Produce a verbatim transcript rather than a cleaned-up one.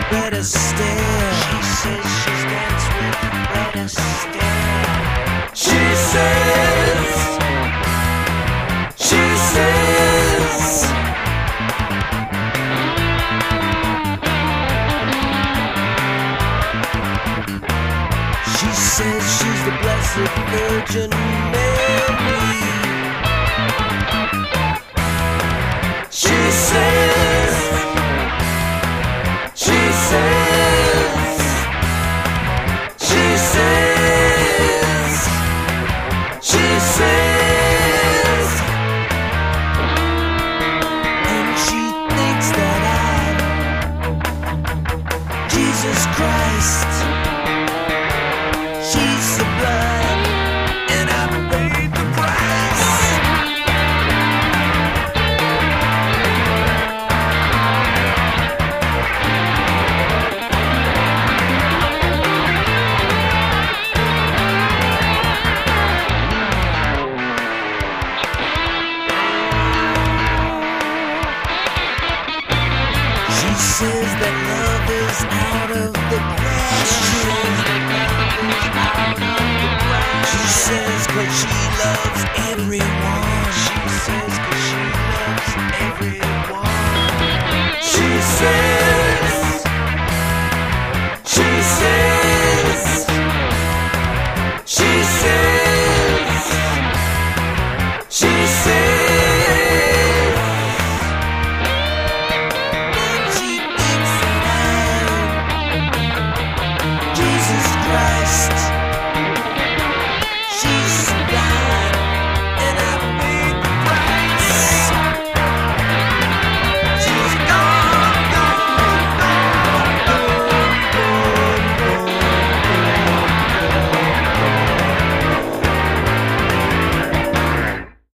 Fred Astaire. She says she's danced with Fred Astaire. She says, she says, she says she's the Blessed Virgin Mary. She says, she says, she says, she says, and she thinks that I'm Jesus Christ. She's sublime, and I paid the price. She says that love is out of the question. She says 'cause she loves everyone.